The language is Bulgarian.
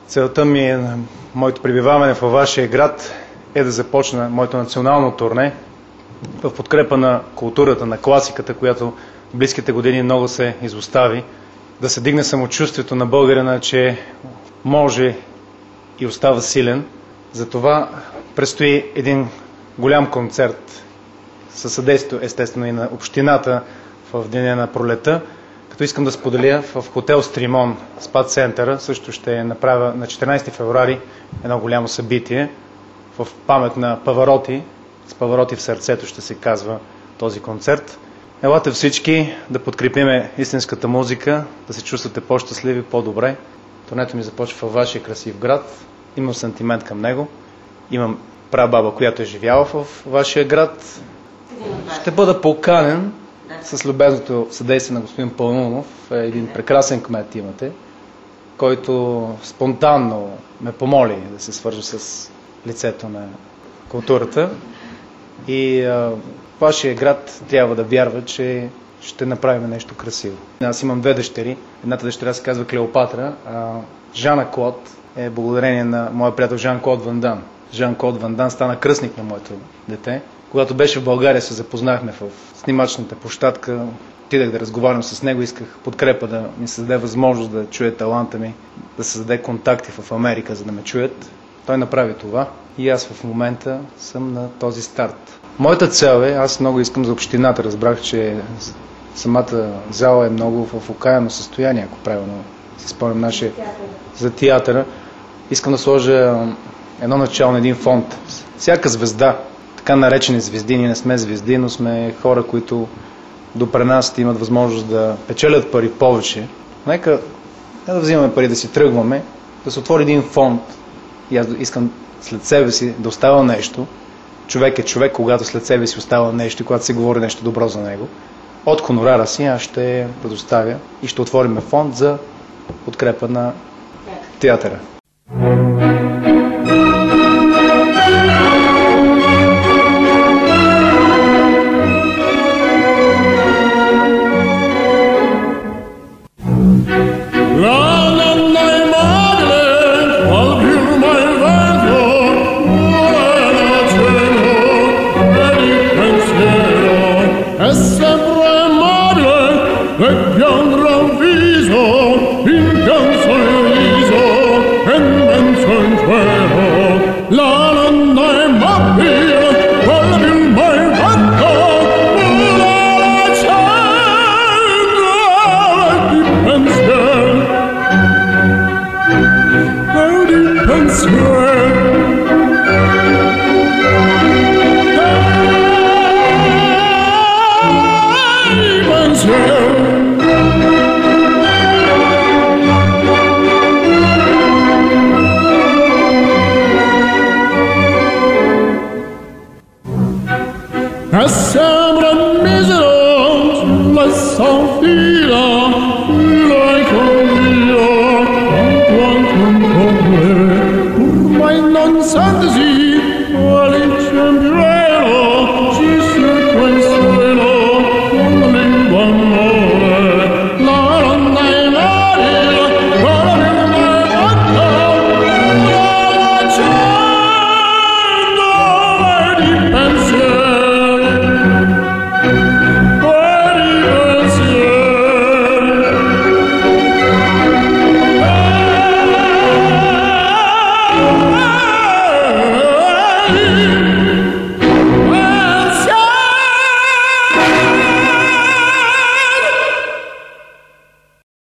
Целта ми е на моето пребиваване във вашия град е да започна моето национално турне в подкрепа на културата, на класиката, която в близките години много се изостави, да се дигне самочувствието на българина, че може и остава силен. Затова предстои един голям концерт със съдействието естествено и на общината в деня на пролета, като искам да споделя в хотел Стримон, спа центъра, също ще направя на 14 февруари едно голямо събитие в памет на Павароти. С Павароти в сърцето ще се казва този концерт. Елате всички да подкрепиме истинската музика, да се чувствате по-щастливи, по-добре. Турнето ми започва във вашия красив град. Имам сантимент към него. Имам прабаба, която е живяла в вашия град. Ще бъда поканен с любезното съдействие на господин Пълнунов. Един прекрасен кмет имате, който спонтанно ме помоли да се свържа с лицето на културата. И вашия град трябва да вярва, че ще направим нещо красиво. Аз имам две дъщери. Едната дъщеря се казва Клеопатра, а Жана Клод е благодарение на моя приятел Жан-Клод Ван Дан. Жан-Клод Ван Дан стана кръстник на моето дете. Когато беше в България, се запознахме в снимачната площадка. Отидах да разговарям с него, исках подкрепа да ми създаде възможност да чуе таланта ми, да създаде контакти в Америка, за да ме чуят. Той направи това и аз в момента съм на този старт. Моята цел е, аз много искам за общината, разбрах, че самата зала е много в окаяно състояние, ако правилно си спомням нашия за театъра. Искам да сложа едно начало на един фонд. Всяка звезда, така наречени звезди, ние не сме звезди, но сме хора, които допренасят и имат възможност да печелят пари повече. Нека да взимаме пари, да си тръгваме, да се отвори един фонд и аз искам след себе си да остава нещо. Човек е човек, когато след себе си остава нещо и когато се говори нещо добро за него. От хонорара си аз ще предоставя и ще отворим фонд за подкрепа на театъра. Yes, sir.